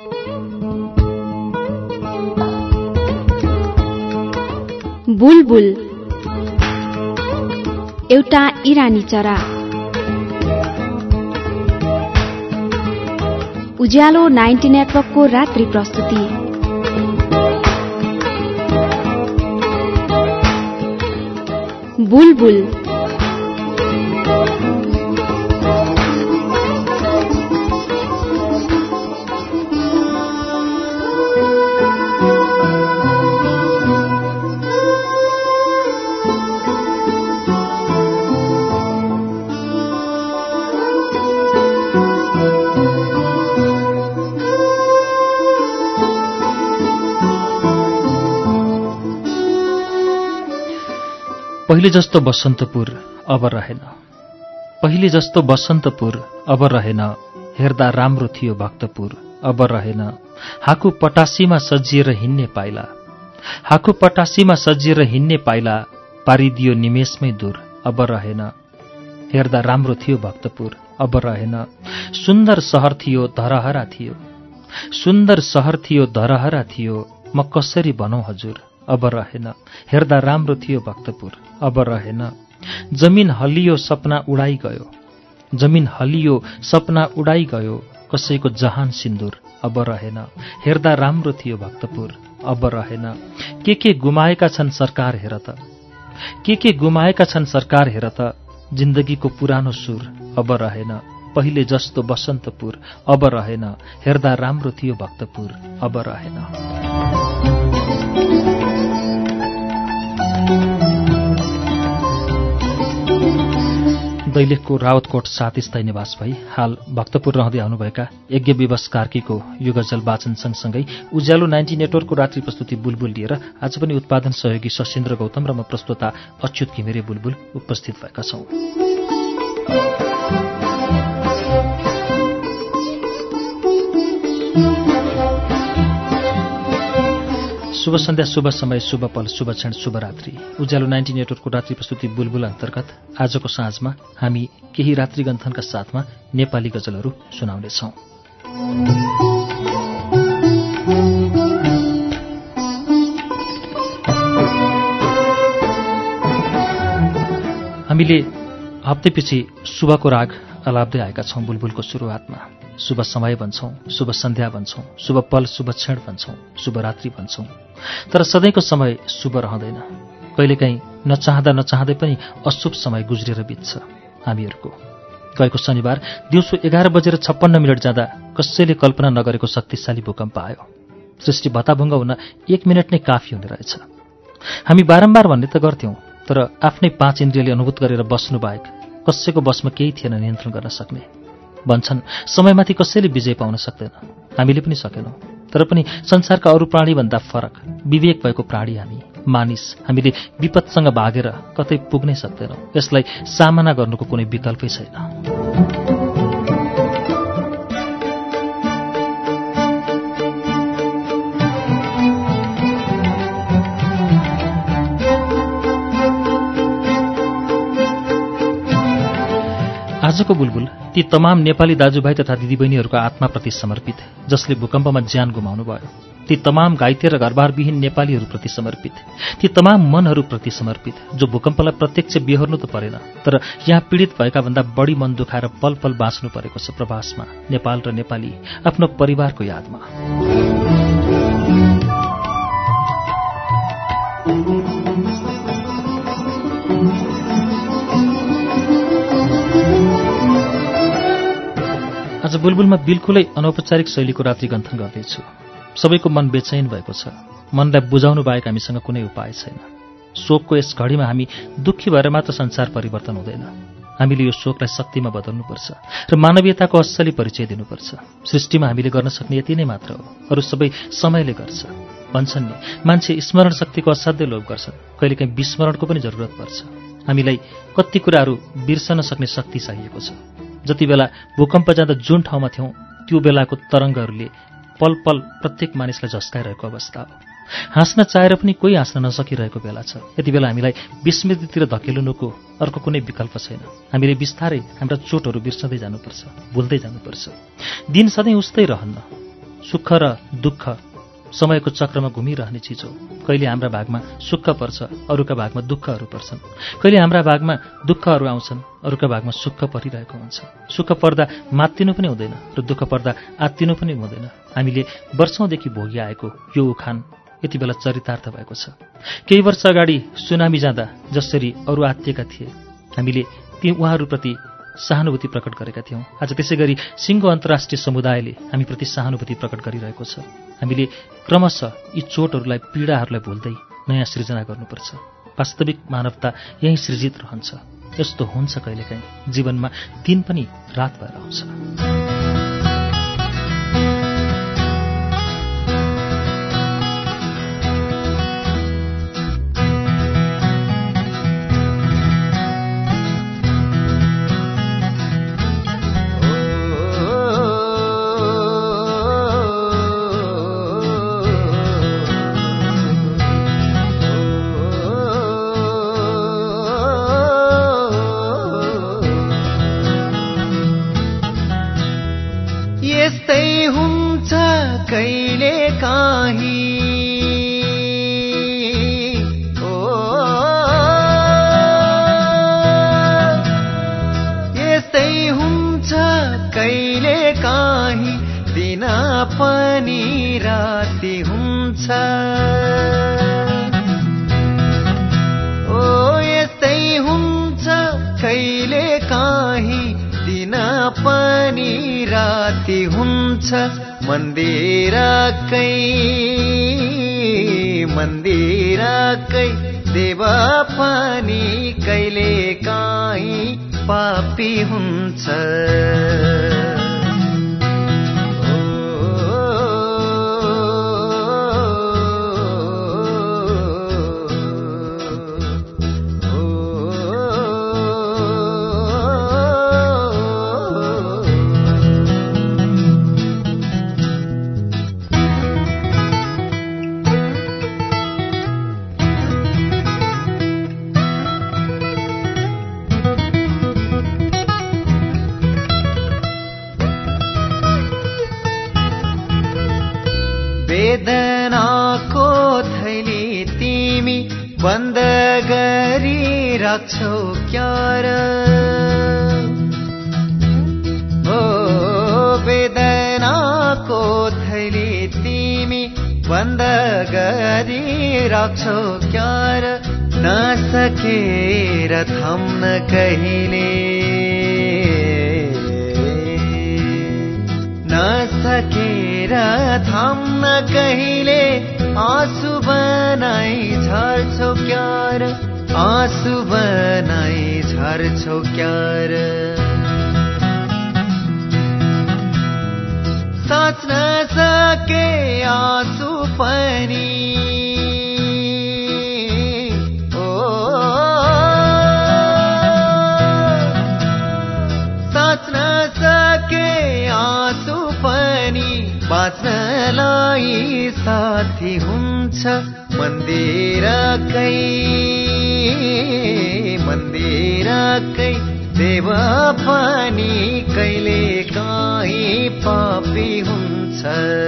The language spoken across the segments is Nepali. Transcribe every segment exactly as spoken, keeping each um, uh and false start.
बुलबुल एउटा इरानी चरा। उज्यालो नाइन्टी नेटवर्कको रात्रि प्रस्तुति। बुलबुल पहिले जस्तो बसन्तपुर अब रहेन, पहिले जस्तो बसन्तपुर अब रहेन, हेर्दा राम्रो थियो भक्तपुर अब रहेन। हाकु पटासीमा सजिएर हिँड्ने पाइला, हाकु पटासीमा सजिएर हिँड्ने पाइला, पारिदियो निमेषमै दूर अब रहेन। हेर्दा राम्रो थियो भक्तपुर अब रहेन। सुन्दर सहर थियो धरहरा थियो, सुन्दर सहर थियो धरहरा थियो, म कसरी भनौं हजुर अब रहेन। हेर्दा राम्रो थियो भक्तपुर अब रहेन। जमिन हलियो सपना उडाई गयो, जमिन हलियो सपना उडाई गयो, कसैको जहान सिन्दूर अब रहेन। हेर्दा राम्रो थियो भक्तपुर अब रहेन। के के गुमाएका छन् सरकार हेर त, के के गुमाएका छन् सरकार हेर त, जिन्दगीको पुरानो सुर अब रहेन। पहिले जस्तो बसन्तपुर अब रहेन, हेर्दा राम्रो थियो भक्तपुर अब रहेन। दैलेखको रावतकोट सात स्थायी निवास भई हाल भक्तपुर रहँदै आउनुभएका यज्ञ विवश कार्कीको यो गजल वाचन सँगसँगै उज्यालो नाइन्टी नेटवर्कको रात्रि प्रस्तुति बुलबुल लिएर आज पनि उत्पादन सहयोगी सशेन्द्र गौतम र म प्रस्तोता अच्युत घिमिरे बुलबुल उपस्थित भएका छौं। शुभ सन्ध्या, शुभ समय, शुभ पल, शुभ क्षण, शुभ रात्रि। उज्यालो नाइन्टी नेटवर्कको रात्रि प्रस्तुति बुलबुल अन्तर्गत आजको साँझमा हामी केही रात्रि गन्थनका साथमा नेपाली गजलहरू सुनाउनेछौं। हामीले हप्तेपछि शुभको राग अलाप्दै आएका छौं। बुलबुलको सुरुवातमा शुभ समय भन्छौं, शुभ सन्ध्या भन्छौं, शुभ पल, शुभ क्षण भन्छौं, शुभ रात्रि भन्छौं, तर सधैँको समय शुभ रहँदैन। कहिलेकाहीँ नचाहँदा नचाहँदै पनि अशुभ समय गुज्रेर बित्छ हामीहरूको। गएको शनिबार दिउँसो एघार बजेर छप्पन्न मिनट जाँदा कसैले कल्पना नगरेको शक्तिशाली भूकम्प आयो। सृष्टि भताभुङ्ग हुन एक मिनट नै काफी हुने रहेछ। हामी बारम्बार भन्ने त गर्थ्यौं, तर आफ्नै पाँच इन्द्रियले अनुभूत गरेर बस्नु बाहेक कसैको बसमा केही थिएन नियन्त्रण गर्न सक्ने। भन्छन् समयमाथि कसैले विजय पाउन सक्दैन, हामीले पनि सकेनौं। तर पनि संसारका अरू प्राणीभन्दा फरक विवेक भएको प्राणी हामी मानिस। हामीले विपदसँग भागेर कतै पुग्नै सक्दैनौं। यसलाई सामना गर्नुको कुनै विकल्पै छैन। आजको बुलबुल ती तमाम नेपाली दाजुभाइ तथा दिदीबहिनीहरूका आत्माप्रति समर्पित जसले भूकम्पमा ज्यान गुमाउनु भयो, ती तमाम घाइते र घरबारविहीन नेपालीहरूप्रति समर्पित, ती तमाम मनहरूप्रति समर्पित जो भूकम्पलाई प्रत्यक्ष बिहोर्नु त परेन, तर यहाँ पीडित भएका भन्दा बढी मन दुखाएर पल पल बाँच्नु परेको छ प्रवासमा नेपाल र नेपाली आफ्नो परिवारको यादमा। आज बुलबुलमा बिल्कुलै अनौपचारिक शैलीको रात्रि गन्थन गर्दैछु। सबैको मन बेचैन भएको छ। मनलाई बुझाउनु बाहेक हामीसँग कुनै उपाय छैन। शोकको यस घडीमा हामी दुःखी भएर मात्र संसार परिवर्तन हुँदैन। हामीले यो शोकलाई शक्तिमा बदल्नुपर्छ र मानवीयताको असली परिचय दिनुपर्छ। सृष्टिमा हामीले गर्न सक्ने यति नै मात्र हो, अरू सबै समयले गर्छ। भन्छन् नि मान्छे स्मरण शक्तिको असाध्य लोभ गर्छन्, कहिलेकाहीँ विस्मरणको पनि जरुरत पर्छ। हामीलाई कति कुराहरू बिर्सन सक्ने शक्ति चाहिएको छ। जति बेला भूकम्प जाँदा जुन ठाउँमा थियौं त्यो बेलाको तरङ्गहरूले पल पल प्रत्येक मानिसलाई झस्काइरहेको अवस्था हो। हाँस्न चाहेर पनि कोही हाँस्न नसकिरहेको बेला छ। यति बेला हामीलाई विस्मृतितिर धकेलिनुको अर्को कुनै विकल्प छैन। हामीले बिस्तारै हाम्रा चोटहरू बिर्सँदै जानुपर्छ, भुल्दै जानुपर्छ। दिन सधैँ उस्तै रहन्न। सुख र दुःख समयको चक्रमा घुमिरहने चिज हो। कहिले हाम्रा भागमा सुख पर्छ, अरूका भागमा दुःखहरू पर्छन्। कहिले हाम्रा भागमा दुःखहरू आउँछन्, अरूका भागमा सुख परिरहेको हुन्छ। सुख पर्दा मात्तिनु पनि हुँदैन र दुःख पर्दा आत्तिनु पनि हुँदैन। हामीले वर्षौँदेखि भोगिआएको यो उखान यति बेला चरितार्थ भएको छ। केही वर्ष अगाडि सुनामी जाँदा जसरी अरू आत्तिएका थिए, हामीले ती उहाँहरूप्रति सहानुभूति प्रकट गरेका थियौँ। आज त्यसै गरी सिङ्गो अन्तर्राष्ट्रिय समुदायले हामीप्रति सहानुभूति प्रकट गरिरहेको छ। हामीले क्रमशः यी चोटहरूलाई, पीडाहरूलाई भुल्दै नयाँ सृजना गर्नुपर्छ। वास्तविक मानवता यही सृजित रहन्छ। यस्तो हुन्छ कहिलेकाहीँ जीवनमा दिन पनि रात भएर आउँछ। मन्दिरकै मन्दिरकै देवा पनि कहिले काहीँ पापी हुन्छ। वेदनाको थैली तिमी बन्द गरी राख्छौ क्यार, ओ वेदनाको थैली तिमी बन्द गरी राख्छौ क्यार। नसकेर थम्न कहिले, नसकेर थम्न कहिले आँसु बनाई झर्छौ क्यार, आँसु बनाई झर्छौ क्यार। साच्न सके आँसु पनि, ओ साच्न सके आँसु पनि बाँच्नलाई साथी हुन्छ। मन्दिरकै मन्दिरकै देवा पनि कहिले काहीँ पापी हुन्छ।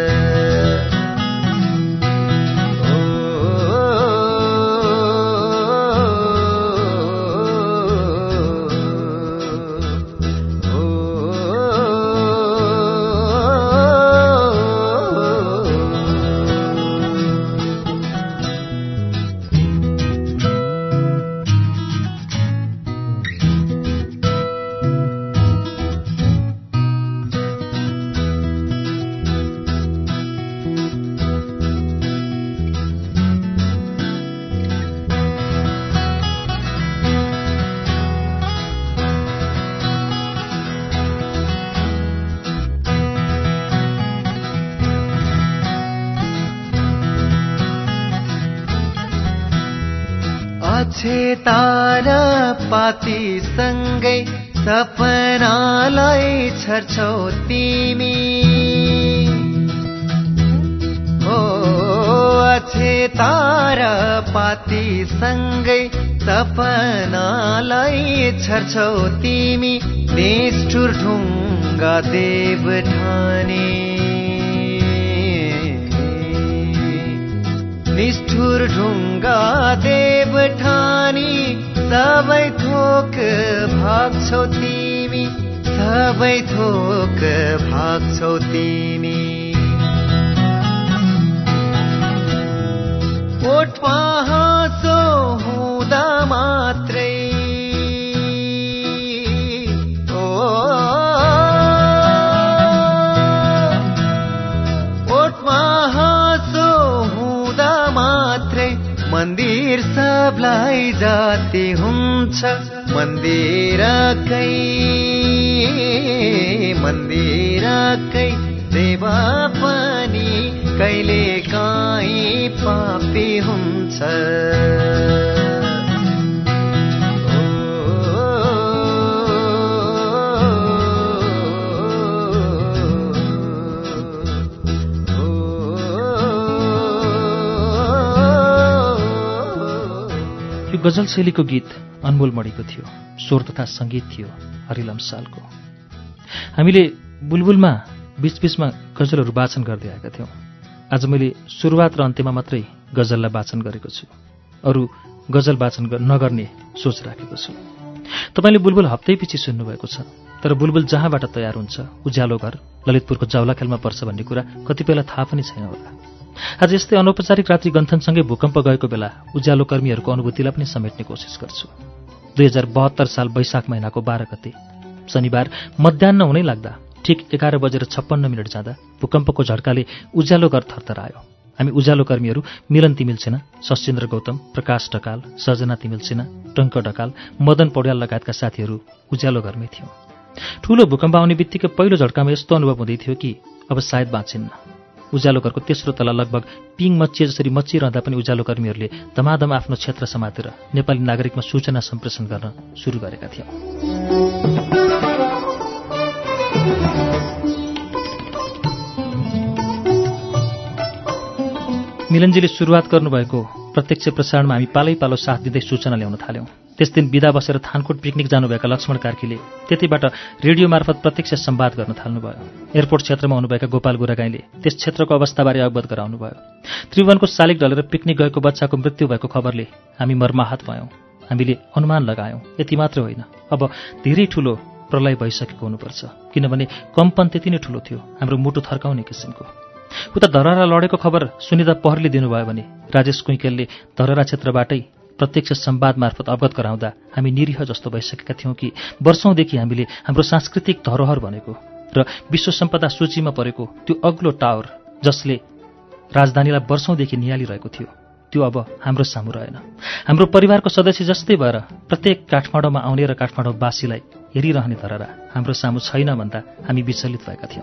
अछे तारा पाती सँगै सपनालाई छर्छौ तिमी, ओ अछे तारा पाती सँगै सपनालाई छर्छौ तिमी। निष्ठुर ढुङ्गा देव ठाने, निष्ठुर ढुङ्गा देवठानी सबै थोक भाग्छौ तिमी सबै थोक भाग्छौ तिमी ओठमा हाँसो हुँदा मात्रै ओ ओठमा हाँसो हुँदा मात्रै मन्दिर सबलाई जाति हुन्छ मन्दिरकै मन्दिरकै देवा पनि कहिले काहीँ पापी हुन्छ यो गजल शैलीको गीत अनमोल मणिको थियो। स्वर तथा सङ्गीत थियो हरिलम सालको। हामीले बुलबुलमा बीचबीचमा गजलहरू वाचन गर्दै आएका थियौँ। आज मैले सुरुवात र अन्त्यमा मात्रै गजललाई वाचन गरेको छु। अरू गजल वाचन नगर्ने सोच राखेको छु। तपाईँले बुलबुल हप्तैपछि सुन्नुभएको छ, तर बुलबुल जहाँबाट तयार हुन्छ, उज्यालो घर ललितपुरको जाउलाखेलमा पर्छ भन्ने कुरा कतिपयलाई थाहा पनि छैन होला। आज यस्तै अनौपचारिक रात्रि गन्थनसँगै भूकम्प गएको बेला उज्यालो कर्मीहरूको अनुभूतिलाई पनि समेट्ने कोसिस गर्छु। दुई हजार बहत्तर साल वैशाख महिनाको बाह्र गते शनिबार मध्याह्न हुनै लाग्दा ठिक एघार बजेर छप्पन्न मिनट जाँदा भूकम्पको झड्काले उज्यालो घर थरथरायो। हामी उज्यालो कर्मीहरू मिलन तिमिल सिन्हा, शशीन्द्र गौतम, प्रकाश ढकाल, सजना तिमिल सिन्हा, टङ्क ढकाल, मदन पौड्याल लगायतका साथीहरू उज्यालो घरमै थियौँ। ठूलो भूकम्प आउने बित्तिकै पहिलो झड्कामा यस्तो अनुभव हुँदै थियो कि अब सायद बाँचिन्न। उज्यालो घरको तेस्रो तला लगभग पिङ मचिए जसरी मचिरहँदा पनि उज्यालो कर्मीहरूले धमाधम आफ्नो क्षेत्र समातेर नेपाली नागरिकमा सूचना सम्प्रेषण गर्न सुरु गरेका थियौँ। मिलनजीले सुरुवात गर्नुभएको प्रत्यक्ष प्रसारणमा हामी पालै पालो साथ दिँदै सूचना ल्याउन थाल्यौँ। त्यस दिन बिदा बसेर थानकोट पिकनिक जानुभएका लक्ष्मण कार्कीले त्यतिबाट रेडियो मार्फत प्रत्यक्ष संवाद गर्न थाल्नुभयो। एयरपोर्ट क्षेत्रमा हुनुभएका गोपाल गुरागाईले त्यस क्षेत्रको अवस्थाबारे अवगत गराउनुभयो। त्रिभुवनको शालिग ढलेर पिकनिक गएको बच्चाको मृत्यु भएको खबरले हामी मर्माहत भयौँ। हामीले अनुमान लगायौँ यति मात्र होइन, अब धेरै ठूलो प्रलय भइसकेको हुनुपर्छ, किनभने कम्पन त्यति नै ठूलो थियो, हाम्रो मुटु थर्काउने किसिमको। उता धरहरा लडेको खबर सुनिदा पहरले दिनुभयो भने राजेश कुइकेलले धरहरा क्षेत्रबाटै प्रत्यक्ष संवाद मार्फत अवगत गराउँदा हामी निरीह जस्तो भइसकेका थियौँ कि वर्षौंदेखि हामीले हाम्रो सांस्कृतिक धरोहर भनेको र विश्व सम्पदा सूचीमा परेको त्यो अग्लो टावर जसले राजधानीलाई वर्षौंदेखि निहालिरहेको थियो, त्यो अब हाम्रो सामु रहेन। हाम्रो परिवारको सदस्य जस्तै भएर प्रत्येक काठमाडौँमा आउने र काठमाडौँवासीलाई हेरिरहने धरहरा हाम्रो सामु छैन भन्दा हामी विचलित भएका थियौँ।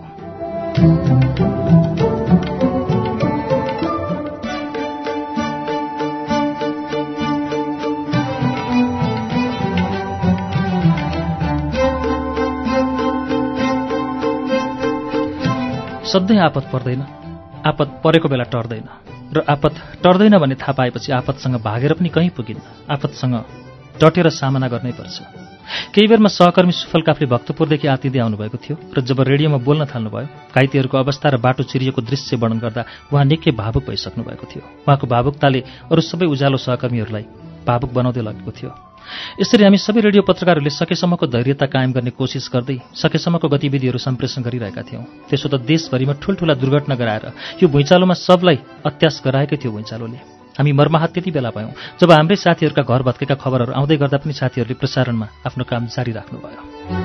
सधैँ आपत पर्दैन, आपत परेको बेला टर्दैन, र आपत टर्दैन भन्ने थाहा पाएपछि आपतसँग भागेर पनि कहीँ पुगिन्न, आपतसँग डटेर सामना गर्नै पर्छ। केही बेरमा सहकर्मी सुफल काफले भक्तपुरदेखि आतिदै आउनुभएको थियो र जब रेडियोमा बोल्न थाल्नुभयो, घाइतेहरूको अवस्था र बाटो चिरिएको दृश्य वर्णन गर्दा उहाँ निकै भावुक भइसक्नु भएको थियो। उहाँको भावुकताले अरू सबै उज्यालो सहकर्मीहरूलाई भावुक बनाउँदै लगेको थियो। यसरी हामी सबै रेडियो पत्रकारहरूले सकेसम्मको धैर्यता कायम गर्ने कोसिस गर्दै सकेसम्मको गतिविधिहरू सम्प्रेषण गरिरहेका थियौँ। त्यसो त देशभरिमा ठूल्ठूला दुर्घटना गराएर यो भुइँचालोमा सबलाई अत्यास गराएकै थियो भुइँचालोले। हामी मर्माहत त्यति बेला भयौँ जब हाम्रै साथीहरूका घर भत्केका खबरहरू आउँदै गर्दा पनि साथीहरूले प्रसारणमा आफ्नो काम जारी राख्नुभयो।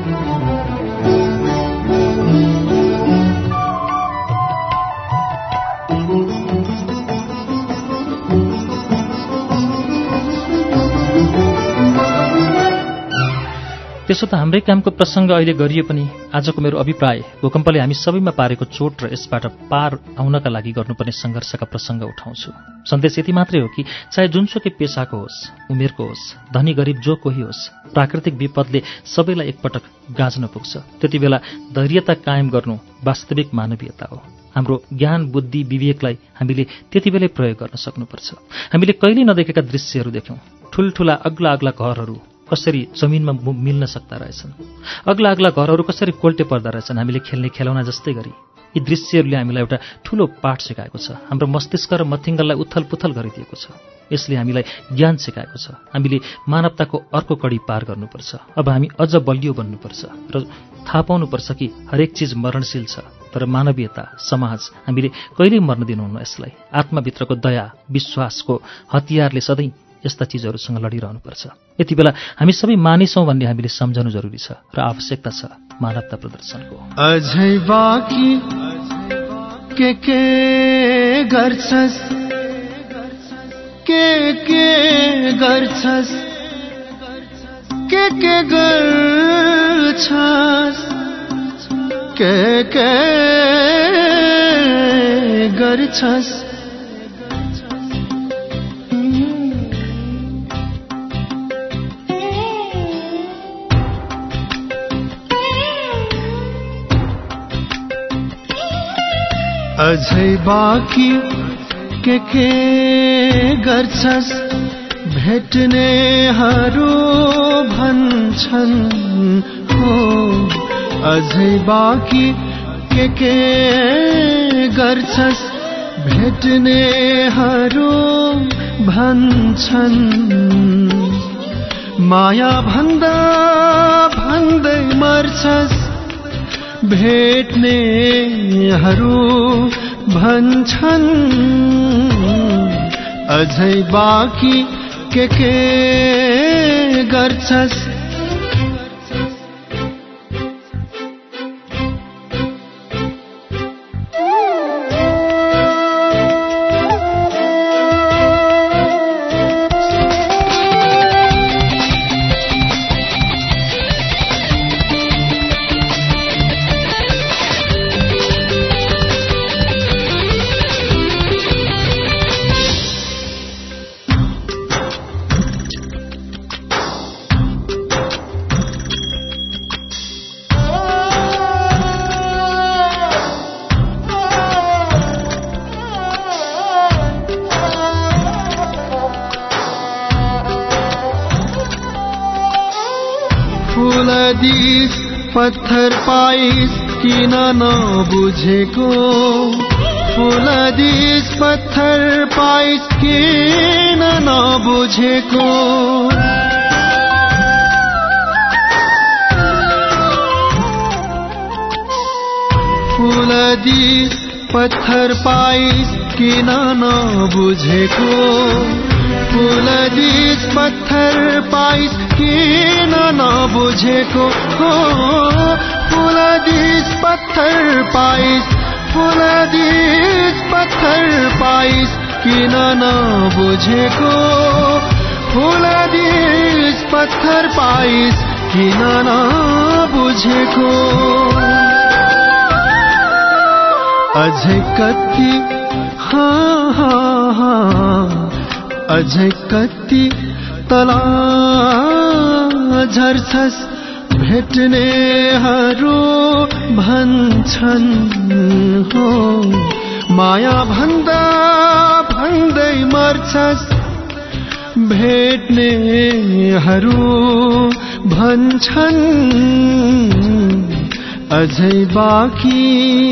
त्यसो त हाम्रै कामको प्रसङ्ग अहिले गरिए पनि आजको मेरो अभिप्राय भूकम्पले हामी सबैमा पारेको चोट र यसबाट पार आउनका लागि गर्नुपर्ने सङ्घर्षका प्रसङ्ग उठाउँछु। सन्देश यति मात्रै हो कि चाहे जुनसुकै पेसाको होस्, उमेरको होस्, धनी गरिब जो कोही होस्, प्राकृतिक विपदले सबैलाई एकपटक गाँच्न पुग्छ। त्यति बेला धैर्यता कायम गर्नु वास्तविक मानवीयता हो। हाम्रो ज्ञान बुद्धि विवेकलाई हामीले त्यति बेलै प्रयोग गर्न सक्नुपर्छ। हामीले कहिल्यै नदेखेका दृश्यहरू देख्यौँ। ठुल्ठुला अग्ला अग्ला घरहरू कसरी जमिनमा मिल्न सक्दा रहेछन्, अग्ला अग्ला घरहरू कसरी कोल्टे पर्दा रहेछन् हामीले खेल्ने खेलौना जस्तै गरी। यी दृश्यहरूले हामीलाई एउटा ठूलो पाठ सिकाएको छ। हाम्रो मस्तिष्क र मथिङ्गललाई उथल पुथल गरिदिएको छ। यसले हामीलाई ज्ञान सिकाएको छ। हामीले मानवताको अर्को कडी पार गर्नुपर्छ। अब हामी अझ बलियो बन्नुपर्छ र थाहा पाउनुपर्छ कि हरेक चिज मरणशील छ, तर मानवीयता, समाज हामीले कहिल्यै मर्न दिनुहुन्न। यसलाई आत्माभित्रको दया, विश्वासको हतियारले सधैँ यस्ता चिजहरूसँग लडिरहनुपर्छ। यति बेला हामी सबै मानिसौँ भन्ने हामीले सम्झनु जरुरी छ र आवश्यकता छ मानवता प्रदर्शनको। अझै बाँकी के के गर्छस्, के के गर्छस्, के के गर्छस्, के के गर्छस्। अझै बाँकी के के गर्छस्, भेट्नेहरू भन्छन् हो। अझै बाँकी के के गर्छस्, भेट्नेहरू भन्छन्। माया भन्दा भन्दै मर्छस्, भेट्नेहरू भन्छन्। अझै बाँकी के के गर्छस्। फुलदिस पत्थर पाइस किन नबुझेको, फुलदिस पत्थर पाइस किन नबुझेको। फुलदिस पत्थर पाइस किन नबुझेको, फुलदिस पत्थर पाइस किन नबुझेको हो। फुलदिस पत्थर पाइस, फुलदिस पत्थर पाइस किन नबुझेको, फुलदिस पत्थर पाइस किन नबुझेको। अझै कति हाँ हाँ हाँ, अझै कति तला झर्छस्, भेट्नेहरू भन्छन् हो। माया भन्दा भन्दै मर्छस्, भेट्नेहरू भन्छन्। अझै बाँकी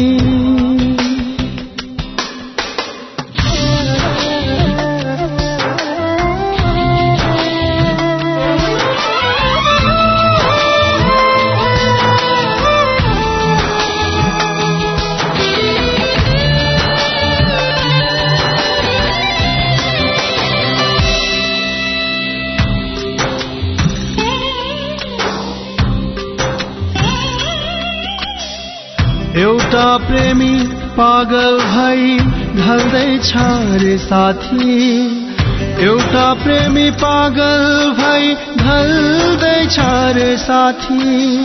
एउटा प्रेमी पागल भई ढल्दैछ रे साथी, एउटा प्रेमी पागल भई ढल्दैछ रे साथी।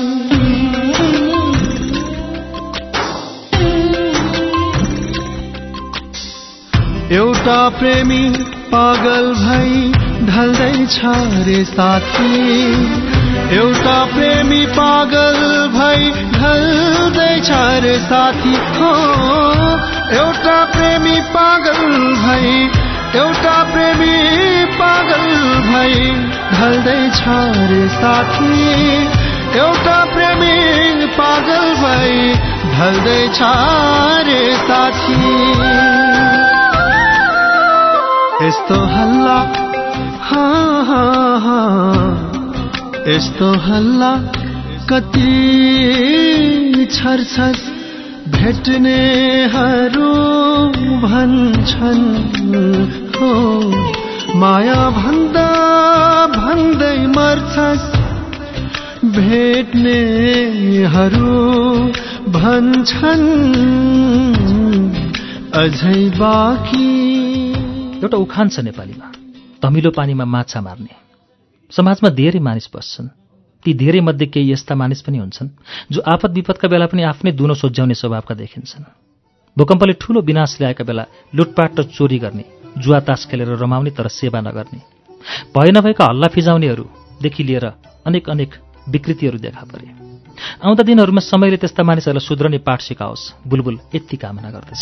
एउटा प्रेमी पागल भई ढल्दैछ रे साथी, एउटा प्रेमी पागल भई ढल्दैछ रे साथी हो। एउटा प्रेमी पागल भई, एउटा प्रेमी पागल भई ढल्दैछ रे साथी, एउटा प्रेमी पागल भई ढल्दैछ रे साथी। यस्तो हल्ला हाँ हाँ हाँ यस्तो हल्ला कति छर्छस् भेट्नेहरू भन्छन् हो माया भन्दा भन्दै मर्छस् भेट्नेहरू भन्छन् अझै बाँकी। एउटा उखान छ नेपालीमा, धमिलो पानीमा माछा मार्ने। समाजमा धेरै मानिस बस्छन्, ती धेरै मध्ये केही यस्ता मानिस पनि हुन्छन् जो आपद विपदका बेला पनि आफ्नै दुनो सोझ्याउने स्वभावका देखिन्छन्। भूकम्पले ठूलो विनाश ल्याएका बेला लुटपाट र चोरी गर्ने, जुवा तास खेलेर रमाउने तर सेवा नगर्ने, भए नभएका हल्ला फिजाउनेहरूदेखि लिएर अनेक अनेक विकृतिहरू देखा परे। आउँदा दिनहरूमा समयले त्यस्ता मानिसहरूलाई सुध्रने पाठ सिकाओस्, बुलबुल यति कामना गर्दछ।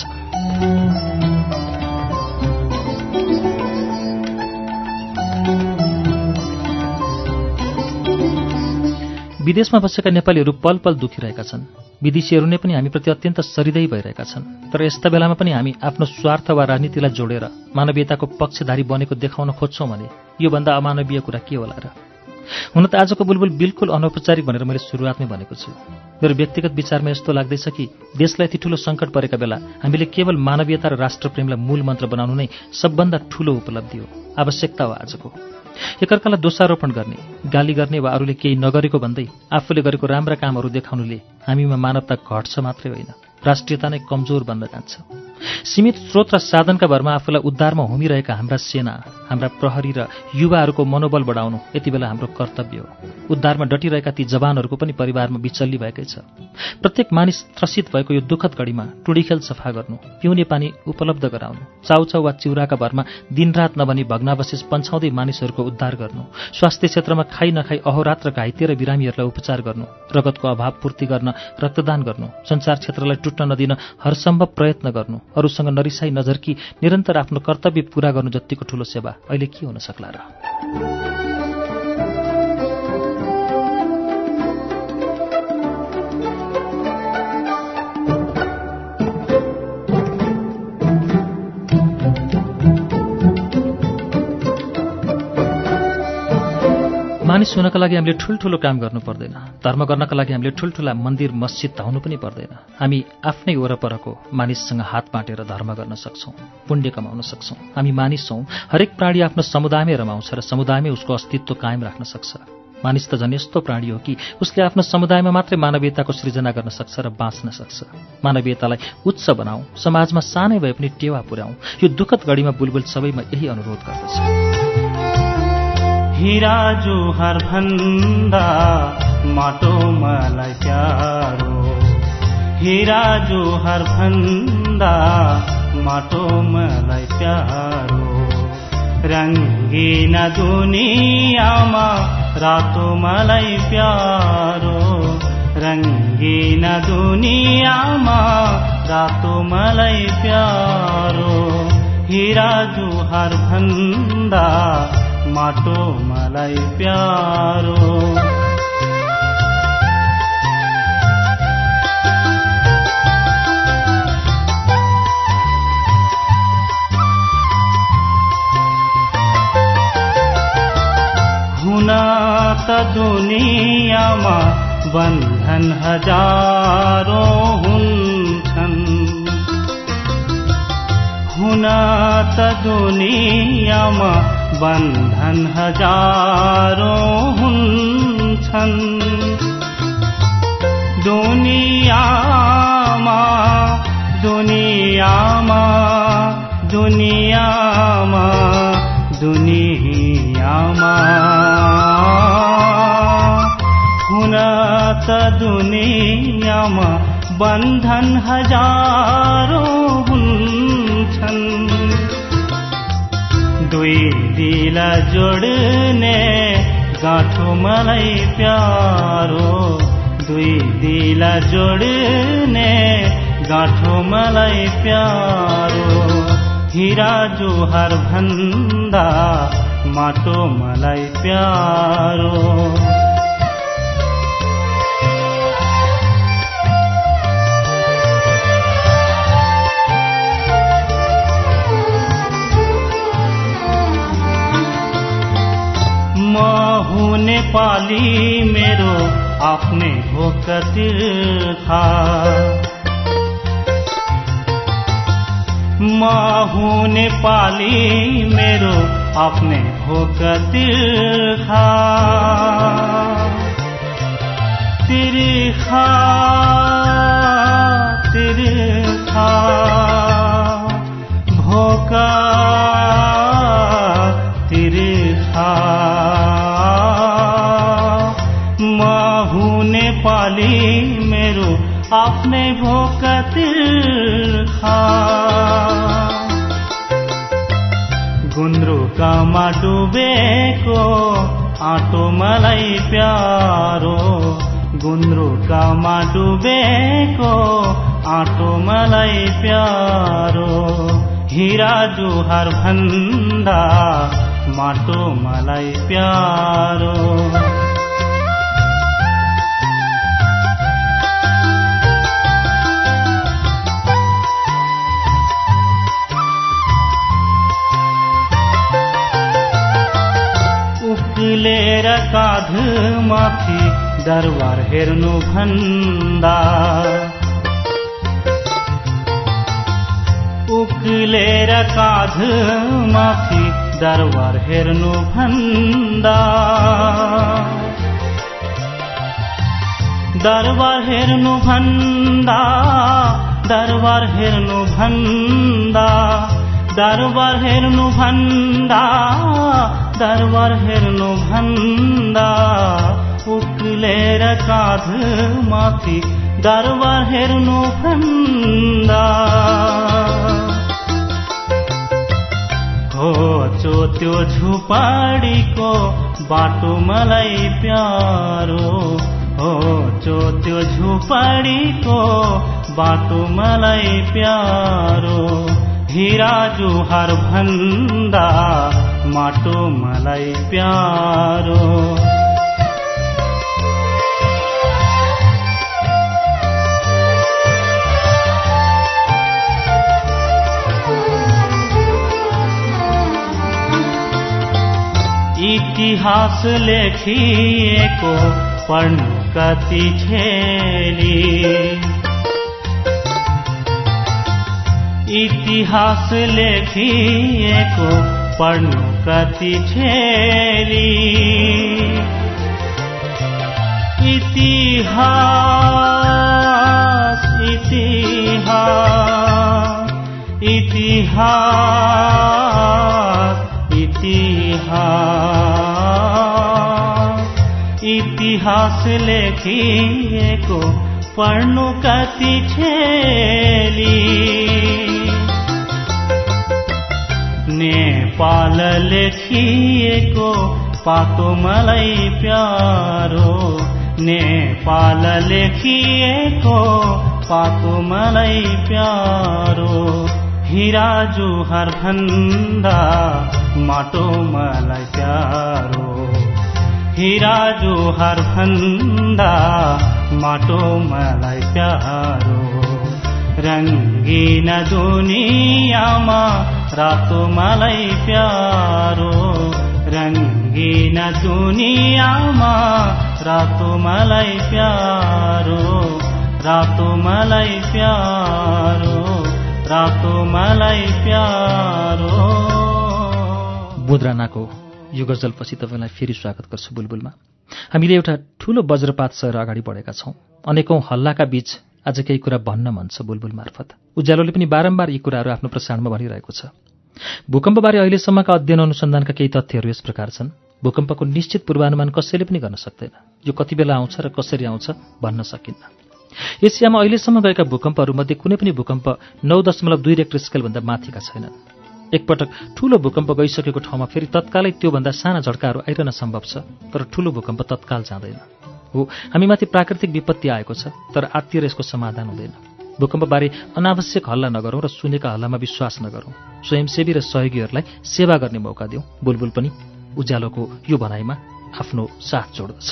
विदेशमा बसेका नेपालीहरू पल पल दुखिरहेका छन्। विदेशीहरू नै पनि हामीप्रति अत्यन्त सरिदै भइरहेका छन्। तर यस्ता बेलामा पनि हामी आफ्नो स्वार्थ वा राजनीतिलाई जोडेर मानवीयताको पक्षधारी बनेको देखाउन खोज्छौँ भने योभन्दा अमानवीय कुरा के होला र? हुन त आजको बुलबुल बिल्कुल अनौपचारिक भनेर मैले सुरुवातमै भनेको छु। मेरो व्यक्तिगत विचारमा यस्तो लाग्दैछ कि देशलाई यति ठूलो सङ्कट परेका बेला हामीले केवल मानवीयता र राष्ट्रप्रेमलाई मूल मन्त्र बनाउनु नै सबभन्दा ठूलो उपलब्धि हो, आवश्यकता हो आजको। एकअर्कालाई दोषारोपण गर्ने, गाली गर्ने वा अरूले केही नगरेको भन्दै आफूले गरेको राम्रा कामहरू देखाउनुले हामीमा मानवता घट्छ मात्रै होइन, राष्ट्रियता नै कमजोर बन्न जान्छ। सीमित स्रोत र साधनका भरमा आफूलाई उद्धारमा होमिरहेका हाम्रा सेना, हाम्रा प्रहरी र युवाहरूको मनोबल बढाउनु यति बेला हाम्रो कर्तव्य हो। उद्धारमा डटिरहेका ती जवानहरूको पनि परिवारमा बिचल्ली भएकै छ। प्रत्येक मानिस त्रसित भएको यो दुःखद घडीमा टुडीखेल सफा गर्नु, पिउने पानी उपलब्ध गराउनु, चाउचाउ वा चिउराका भरमा दिनरात नभनी भग्नावशेष पन्छाउँदै मानिसहरूको उद्धार गर्नु, स्वास्थ्य क्षेत्रमा खाइ नखाई अहोरात्र घाइते र बिरामीहरूलाई उपचार गर्नु, रगतको अभाव पूर्ति गर्न रक्तदान गर्नु, सञ्चार क्षेत्रलाई टुट्न नदिन हरसम्भव प्रयत्न गर्नु, अरूसँग नरिसाई नझर्की निरन्तर आफ्नो कर्तव्य पूरा गर्नु जतिको ठूलो सेवा अहिले के हुन सक्ला र? मानिस हुनका लागि हामीले ठुल्ठुलो काम गर्नु पर्दैन। धर्म गर्नका लागि हामीले ठुल्ठुला मन्दिर मस्जिद धाउनु पनि पर्दैन। हामी आफ्नै वरपरको मानिससँग हात बाँटेर धर्म गर्न सक्छौँ, पुण्य कमाउन सक्छौँ। हामी मानिस हौँ, हरेक प्राणी आफ्नो समुदायमै रमाउँछ र समुदायमै उसको अस्तित्व कायम राख्न सक्छ। मानिस त झन् यस्तो प्राणी हो कि उसले आफ्नो समुदायमा मात्रै मानवीयताको सृजना गर्न सक्छ र बाँच्न सक्छ। मानवीयतालाई उच्च बनाऊ, समाजमा सानै भए पनि टेवा पुर्याउँ। यो दुःखद घडीमा बुलबुल सबैमा यही अनुरोध गर्दछ। हीरा जोहर भन्दा माटो मलाई प्यारो, हीरा जोहर भन्दा माटो मलाई प्यारो, रङ्गीन दुनियामा रातो मलाई प्यारो, रङ्गीन दुनियामा रातो मलाई प्यारो, हीरा जोहर भन्दा माटो मलाई प्यारो। हुन त दुनियामा बन्धन हजारौं हुन्छन्, हुन त दुनियामा बन्धन हजारौं हुन्छन्, दुनियामा दुनियामा दुनियामा दुनियामा हुन त दुनियामा बन्धन हजारौं हुन्छन्, दुई दिल जोड्ने गाँठो मलाई प्यारो, दुई दिल जोड्ने गाँठो मलाई प्यारो, हीरा जोहर भन्दा माटो मलाई प्यारो। पाली मेरो आफ्नै भोक तिर्खा म हुँ नेपाली मेरो आफ्नै भोक तिर्खा तिर्खा तिर्खा भोक तिर्खा म हुँ नेपाली मेरो आफ्नै भोक तिर्खा गुन्द्रुकमा डुबेको आँटो मलाई प्यारो गुन्द्रुकमा डुबेको आँटो मलाई प्यारो हीरा जुहार भन्दा माटो मलाई प्यारो उक्लेर काँध माथि दरबार हेर्नु भन्दा उक्लेर काँध माथि दरबार हेर्नु भन्दा दरबार हेर्नु भन्दा दरबार हेर्नु भन्दा दरबार हेर्नु भन्दा दरबार हेर्नु भन्दा उक्लेर काँध माथि दरबार हेर्नु भन्दा खोजो त्यो झुपडीको बाटो मलाई प्यारो खोजो त्यो झुपडीको बाटो मलाई प्यारो हीरा जुहार भन्दा माटो मलाई प्यारो इतिहास लेखिएको पढ्नु कति छेली इतिहास लेखिएको पढ्नु कति छेली इतिहास इतिहास इतिहास इतिहास इतिहास लेखिएको पढ्नु कति छेली नेपाल लेखिएको पातो मलाई प्यारो नेपाल लेखिएको पातो मलाई प्यारो हीरा जुहार भन्दा माटो मलाई प्यारो हीरा जुहार भन्दा माटो मलाई प्यारो रंगीन दुनियामा रातो मलाई प्यारो रंगीन दुनियामा रातो मलाई प्यारो रातो मलाई प्यारो रातो मलाई प्यारो। बुद्रानाको यो गजलपछि तपाईलाई फेरि स्वागत गर्छु बुलबुलमा। हामीले एउटा ठूलो वज्रपात सर अगाडि बढेका छौं। अनेकौं हल्लाका बीच आज केही कुरा भन्न मन छ बुलबुल मार्फत। उज्यालोले पनि बारम्बार यी कुराहरू आफ्नो प्रसारणमा भनिरहेको छ। भूकम्पबारे अहिलेसम्मका अध्ययन अनुसन्धानका केही तथ्यहरू यस प्रकार छन्। भूकम्पको निश्चित पूर्वानुमान कसैले पनि गर्न सक्दैन। यो कति बेला आउँछ र कसरी आउँछ भन्न सकिन्न। एसियामा अहिलेसम्म गएका भूकम्पहरूमध्ये कुनै पनि भूकम्प नौ दशमलव दुई रेक्टर स्केलभन्दा माथिका छैनन्। एकपटक ठूलो भूकम्प गइसकेको ठाउँमा फेरि तत्कालै त्योभन्दा साना झड्काहरू आइरहन सम्भव छ, तर ठूलो भूकम्प तत्काल जाँदैन। हो, हामीमाथि प्राकृतिक विपत्ति आएको छ, तर आत्तिएर यसको समाधान हुँदैन। भूकम्पबारे अनावश्यक हल्ला नगरौँ र सुनेका हल्लामा विश्वास नगरौँ। स्वयंसेवी र सहयोगीहरूलाई सेवा गर्ने मौका दिउँ। बुलबुल पनि उज्यालोको यो भनाइमा आफ्नो साथ जोड्दछ।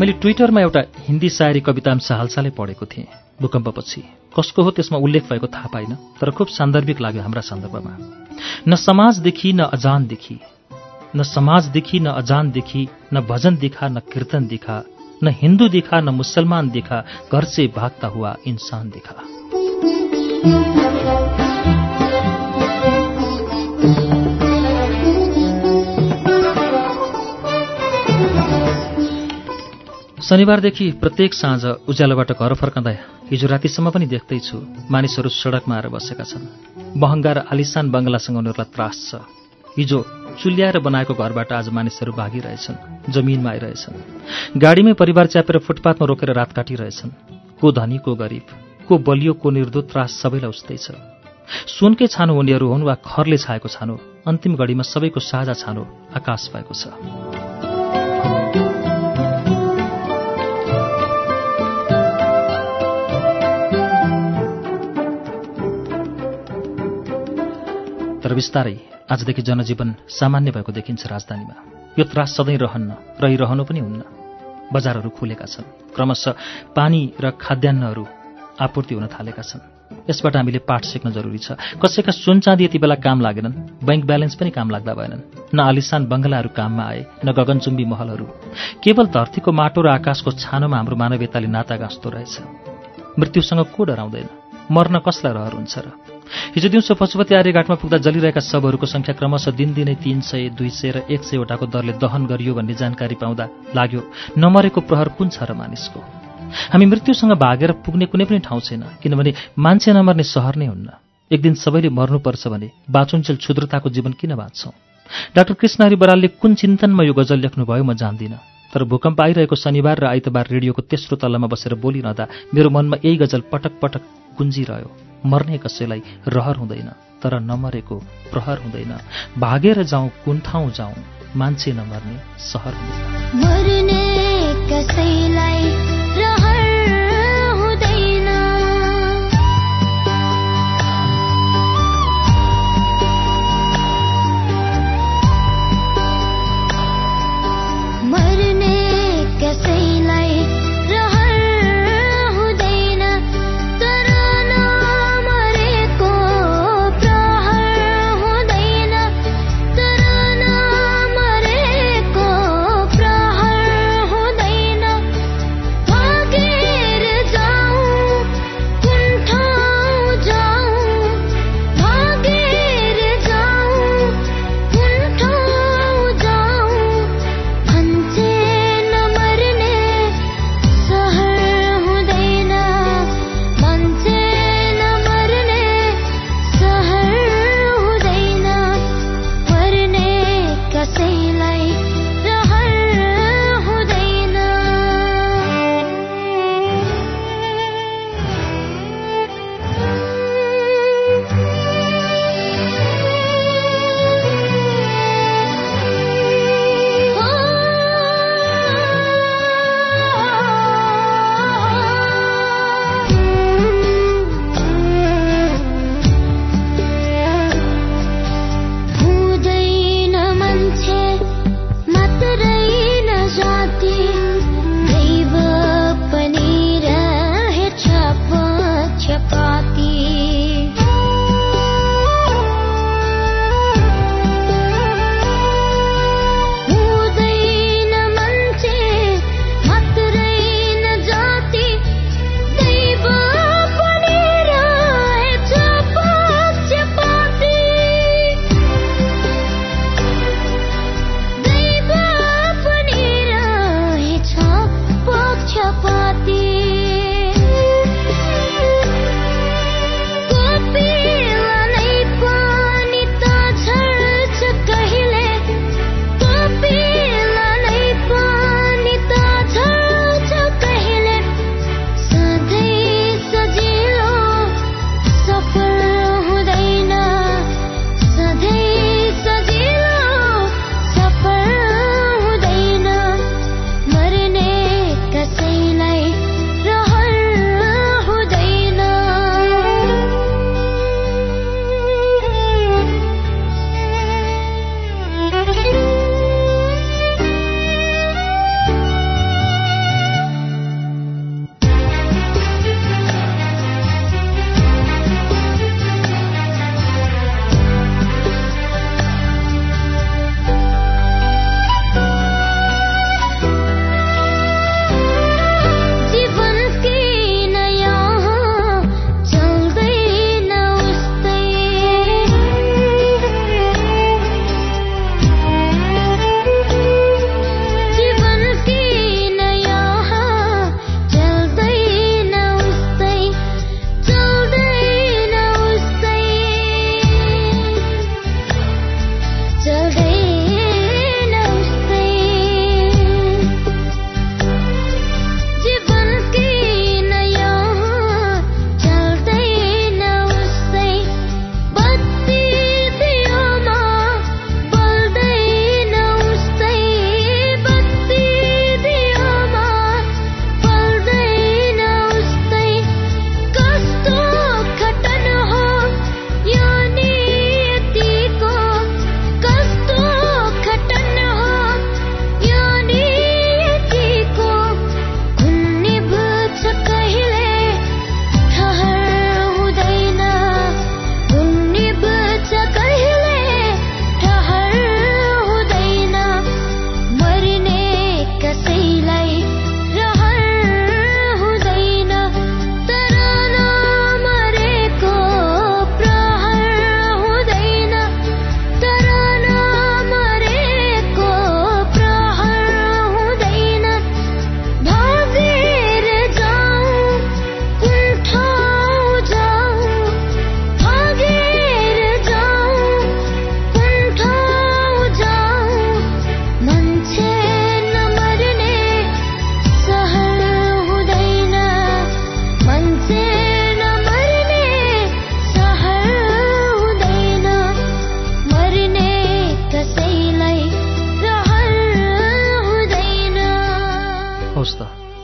मैले ट्विटरमा एउटा हिन्दी शायरी कवितांश हालसालै पढेको थिएँ। भूकम्पपछि कसको हो त्यसमा उल्लेख भएको थाहा पाइन, तर खुब सान्दर्भिक लाग्यो हाम्रा सन्दर्भमा। न समाजदेखि न अजानदेखि, न समाजदेखि न अजानदेखि, न भजन दिखा न कीर्तन दिखा, न हिन्दू दिखा न मुसलमान दिखा, घर से भागता हुआ इंसान दिखा। शनिबारदेखि प्रत्येक साँझ उज्यालोबाट घर फर्कँदा हिजो रातिसम्म पनि देख्दैछु मानिसहरू सडकमा आएर बसेका छन्। महँगा र आलिसान बङ्गलासँग उनीहरूलाई त्रास छ। हिजो चुल्याएर बनाएको घरबाट आज मानिसहरू भागिरहेछन्, जमिनमा आइरहेछन्, गाडीमै परिवार च्यापेर फुटपाथमा रोकेर रात काटिरहेछन्। को धनी को गरिब, को बलियो को निर्दो, त्रास सबैलाई उस्तै छ। सुनकै छानो उनीहरू हुन् वा खरले छाएको छानो, अन्तिम घडीमा सबैको साझा छानो आकाश भएको छ। तर बिस्तारै आजदेखि जनजीवन सामान्य भएको देखिन्छ राजधानीमा। यो त्रास सधैँ रहन्न, रहिरहनु पनि हुन्न। बजारहरू खुलेका छन्, क्रमशः पानी र खाद्यान्नहरू आपूर्ति हुन थालेका छन्। यसबाट हामीले पाठ सिक्न जरुरी छ। कसैका सुन चाँदी यति बेला काम लागेनन्, बैंक ब्यालेन्स पनि काम लाग्दा भएनन्। न आलिसान बङ्गलाहरू काममा आए, न गगनचुम्बी महलहरू। केवल धरतीको माटो र आकाशको छानोमा हाम्रो मानवीयताले नाता गाँच्दो रहेछ। मृत्युसँग को डराउँदैन? मर्न कसलाई रहर हुन्छ र? हिजो दिउँसो पशुपति आर्यघाटमा पुग्दा जलिरहेका शवहरूको संख्या क्रमशः दिनदिनै तीन सय दुई सय र एक सयवटाको दरले दहन गरियो भन्ने जानकारी पाउँदा लाग्यो नमरेको प्रहर कुन छ र मानिसको। हामी मृत्युसँग भागेर पुग्ने कुनै पनि ठाउँ छैन, किनभने मान्छे नमर्ने सहर नै हुन्न। एक दिन सबैले मर्नुपर्छ भने बाँचुन्जेल क्षुद्रताको जीवन किन बाँच्छौँ? डाक्टर कृष्णहरि बरालले कुन चिन्तनमा यो गजल लेख्नुभयो म जान्दिनँ, तर भूकम्प आइरहेको शनिबार र आइतबार रेडियोको तेस्रो तल्लामा बसेर बोलिरहँदा मेरो मनमा यही गजल पटक पटक गुन्जिरह्यो। मर्ने कसैलाई रहर हुँदैन, तर नमरेको प्रहर हुँदैन। भागेर जाउँ कुन ठाउँ जाउँ, मान्छे नमर्ने सहर हुँदैन। मर्ने कसैलाई रहर हुँदैन, मर्ने कसैलाई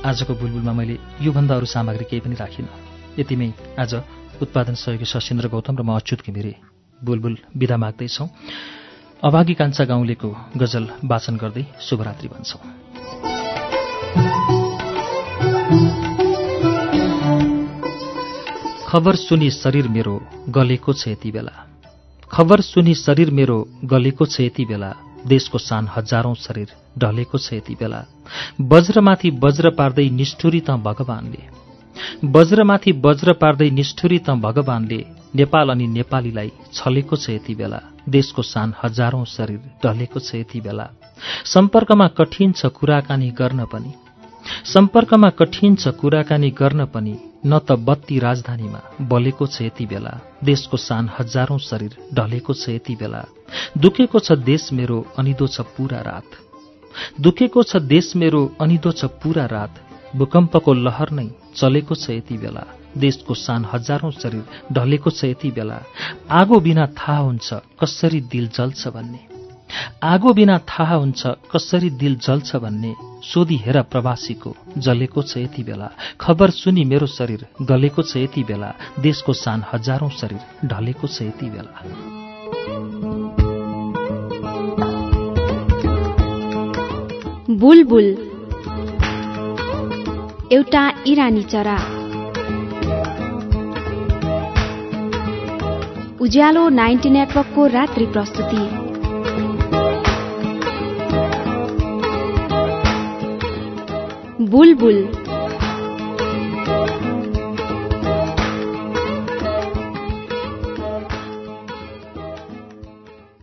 आजको बुलबुलमा मैले योभन्दा अरू सामग्री केही पनि राखिनँ। यतिमै आज उत्पादन सहयोगी सशिन्द्र गौतम र म अच्युत घिमिरे बुलबुल बिदा माग्दैछौँ। अभागी कान्छा गाउँलेको गजल वाचन गर्दै शुभरात्रि भन्छौँ। खबर सुनि शरीर मेरो गलेको छ यति बेला, खबर सुनि शरीर मेरो गलेको छ यति बेला, देशको सान हजारौं शरीर ढलेको छ यति बेला। वज्रमाथि वज्र पार्दै निष्ठुरी त भगवानले, वज्रमाथि वज्र पार्दै निष्ठुरी त भगवानले, नेपाल अनि नेपालीलाई छलेको छ यति बेला, देशको सान हजारौं शरीर ढलेको छ यति बेला। सम्पर्कमा कठिन छ कुराकानी गर्न पनि, सम्पर्कमा कठिन छ कुराकानी गर्न पनि, न त बत्ती राजधानीमा बलेको छ यति बेला, देशको सान हजारौं शरीर ढलेको छ यति बेला। दुखेको छ देश मेरो अनिदो छ पूरा रात, दुखेको छ देश मेरो अनिदो छ पूरा रात, भूकम्पको लहर नै चलेको छ यति बेला, देशको सान हजारौं शरीर ढलेको छ यति बेला। आगो बिना थाहा हुन्छ कसरी दिल जल्छ भन्ने, आगो बिना थाहा हुन्छ कसरी दिल जल्छ भन्ने, सोधी हेर प्रवासीको जलेको छ यति बेला। खबर सुनि मेरो शरीर गलेको छ यति बेला, देशको सान हजारौं शरीर ढलेको छ यति बेला। बुलबुल एउटा इरानी चरा। उज्यालो नाइन्टी नेटवर्कको रात्रि प्रस्तुति। बुलबुल